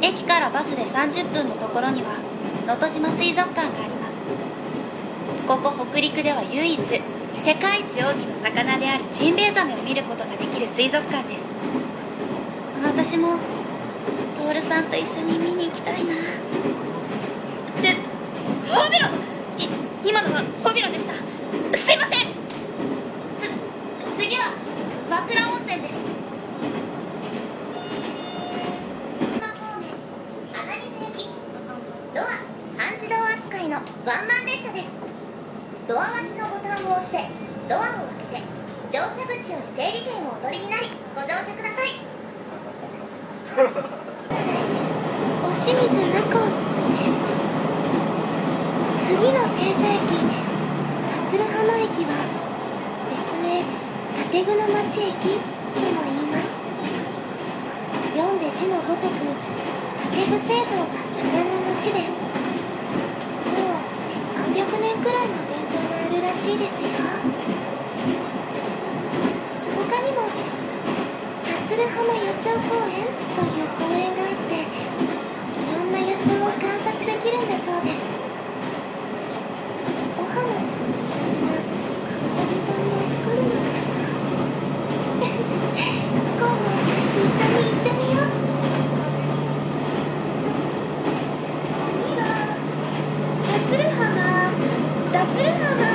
駅からバスで30分のところには能登島水族館があります。ここ北陸では唯一世界一大きな魚であるジンベエザメを見ることができる水族館です。私もトールさんと一緒に見に行きたいな。ってホビロン、今のはホビロンでした。すいません。次は和倉温泉です。ドア半自動扱いのワンマン列車です。ドア脇のボタンを押してドアを開けて乗車口より整理券をお取りになりご乗車ください。 お清水名港です。次の停車駅桂浜駅は別名建具の町駅とも言います。読んで字のごとく建具製造が盛んな町です。もう300年くらいの伝統があるらしいですよ。他にも桂浜野鳥公園という公園があっていろんな野鳥を観察できるんだそうです。お花ちゃんの好きなカウサギさんも来るのかな。今度一緒に行ってみよう。次は脱流浜